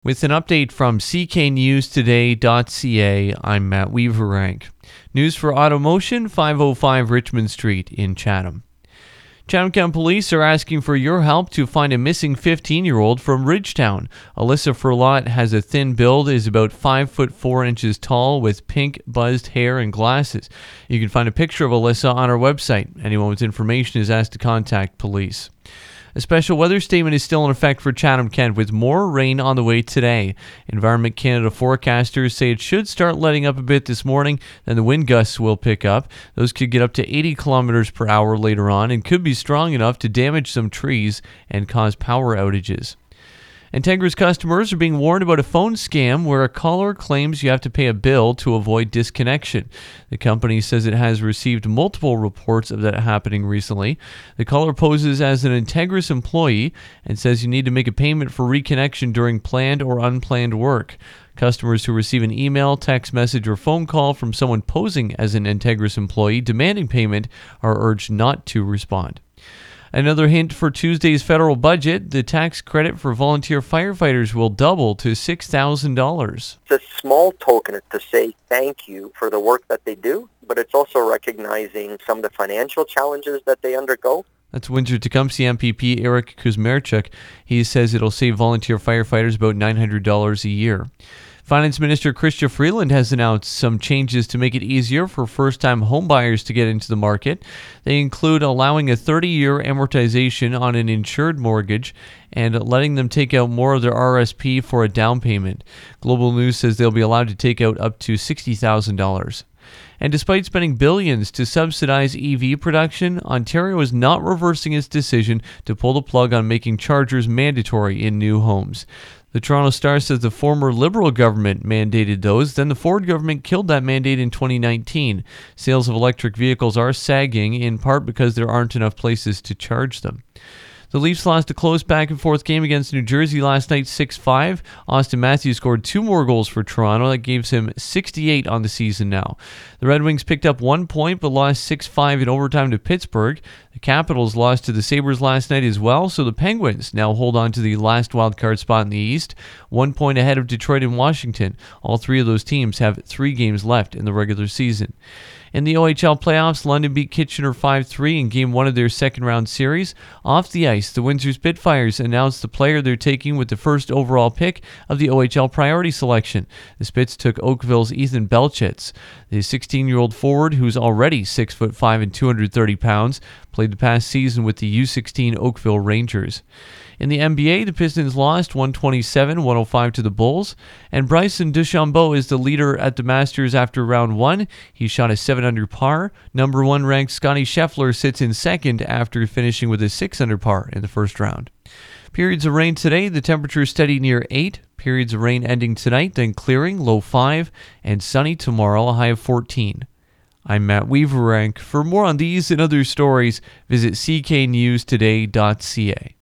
With an update from cknewstoday.ca, I'm Matt Weaverank. News for Automotion, 505 Richmond Street in Chatham. Chatham County Police are asking for your help to find a missing 15-year-old from Ridgetown. Alyssa Furlot has a thin build, is about 5 foot 4 inches tall, with pink buzzed hair and glasses. You can find a picture of Alyssa on our website. Anyone with information is asked to contact police. A special weather statement is still in effect for Chatham-Kent, with more rain on the way today. Environment Canada forecasters say it should start letting up a bit this morning, then the wind gusts will pick up. Those could get up to 80 kilometers per hour later on and could be strong enough to damage some trees and cause power outages. Integra's customers are being warned about a phone scam where a caller claims you have to pay a bill to avoid disconnection. The company says it has received multiple reports of that happening recently. The caller poses as an Integris employee and says you need to make a payment for reconnection during planned or unplanned work. Customers who receive an email, text message, or phone call from someone posing as an Integris employee demanding payment are urged not to respond. Another hint for Tuesday's federal budget, the tax credit for volunteer firefighters will double to $6,000. It's a small token to say thank you for the work that they do, but it's also recognizing some of the financial challenges that they undergo. That's Windsor-Tecumseh MPP Eric Kuzmerchuk. He says it'll save volunteer firefighters about $900 a year. Finance Minister Chrystia Freeland has announced some changes to make it easier for first-time homebuyers to get into the market. They include allowing a 30-year amortization on an insured mortgage and letting them take out more of their RSP for a down payment. Global News says they'll be allowed to take out up to $60,000. And despite spending billions to subsidize EV production, Ontario is not reversing its decision to pull the plug on making chargers mandatory in new homes. The Toronto Star says the former Liberal government mandated those, then the Ford government killed that mandate in 2019. Sales of electric vehicles are sagging, in part because there aren't enough places to charge them. The Leafs lost a close back-and-forth game against New Jersey last night, 6-5. Austin Matthews scored 2 more goals for Toronto. That gives him 68 on the season now. The Red Wings picked up 1 point, but lost 6-5 in overtime to Pittsburgh. The Capitals lost to the Sabres last night as well, so the Penguins now hold on to the last wildcard spot in the East, 1 point ahead of Detroit and Washington. All 3 of those teams have 3 games left in the regular season. In the OHL playoffs, London beat Kitchener 5-3 in Game 1 of their second-round series. Off the ice, the Windsor Spitfires announced the player they're taking with the first overall pick of the OHL priority selection. The Spits took Oakville's Ethan Belchitz. The 16-year-old forward, who's already 6'5" and 230 pounds, played the past season with the U16 Oakville Rangers. In the NBA, the Pistons lost 127-105 to the Bulls, and Bryson DeChambeau is the leader at the Masters after round 1. He shot a 7-under par. Number 1 ranked Scottie Scheffler sits in second after finishing with a 6-under par in the first round. Periods of rain today, the temperature steady near 8. Periods of rain ending tonight, then clearing, low 5, and sunny tomorrow, a high of 14. I'm Matt Weaverank. For more on these and other stories, visit cknewstoday.ca.